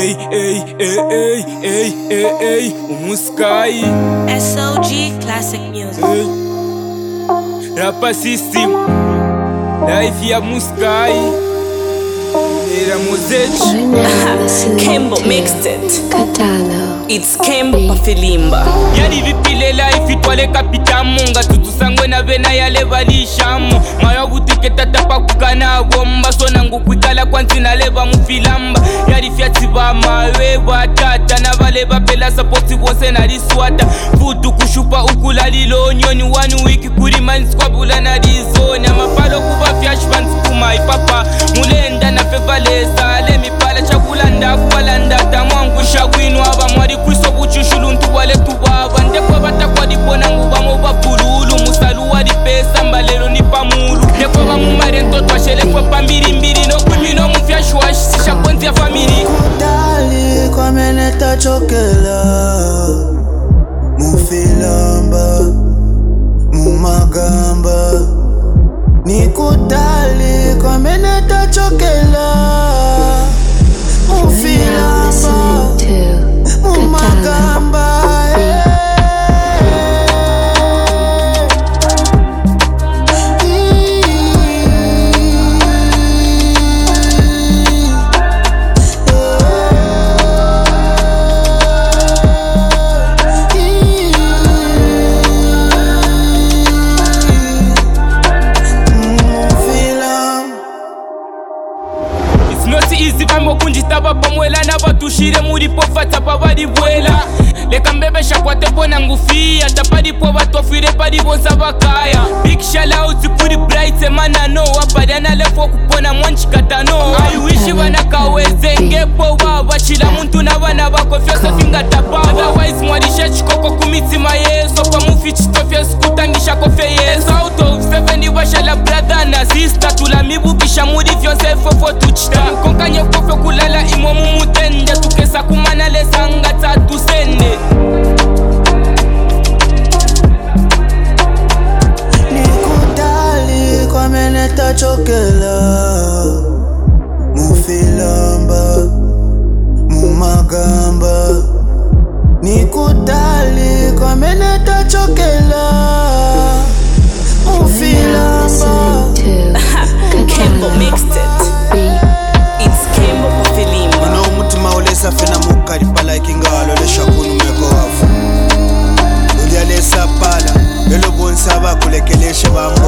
Umuskai SOG Classic Music. Rapa System Life ya Muskai Era Mozechi Kembo mixed it. Katano. It's Kembo Pafilimba. Yari vipile life itwale kapitamu nga tutusangwe na vena yale valishamu Maya butike tatapa kukana gomba Sona ngu kwikala kwanzi na leva mufilamba Yari fiatsi ba mawe batata Na vale bapela sapoti wose na riswata Futu kushupa ukula lilo nyoni Wanu wiki kuri manzi kwa bula na rizoni Amapalo kuba fiash banzi kuma ipapa Mulenda na fevalesa Lemi pala chakula ndakuwala ndata Mwangu shagwinu aba mwari kwiso buchushulu ntuwale tubaba Ndekwa batakwa dipona ngubamo bapululu Musalu wari pesa mbalero ni pamulu Ndekwa bamumare ntoto ashele kwa pambiri mbiri No kwimino mufyashwashi sisha kwenzi ya famili Kudali kwa meneta chokela Mufilamba Mumagamba Nikudali kwa meneta chokela Mufilamba Mumagamba Easy vamo kunjitaba pamwela na batushire muri pofata pabari bwela Leka mbebesha kwa tepo na ngufia Tapadi po batofire padi bonsa bakaya Big shout out kuri bright mana no Wapadi analefo kupona mwanchi katano I wish wana kaweze ngepo baba Chila muntu na wana bako fyosa finga tapa Otherwise mwarisha chikoko kumitsima yeso Pa mufi chitofya sikutangisha kofe yeso Out of 7 washala brother na sister Tula mibukisha muri fyonse fofo tuchita Konkanye kofe kulala imo mumutende Tukesa kumana lesanga tatu sende Nikudali kwa meneta chokela Mufilamba Mumagamba Nikudali kwa meneta chokela Mufilamba Kembo mixed it. It's Kembo Pafilimba. Uno umutima ulesa fena mukari pala ikingalo lesha kunu meko wafu Ulia lesa pala Elo bonsa ba kulekeleshe ba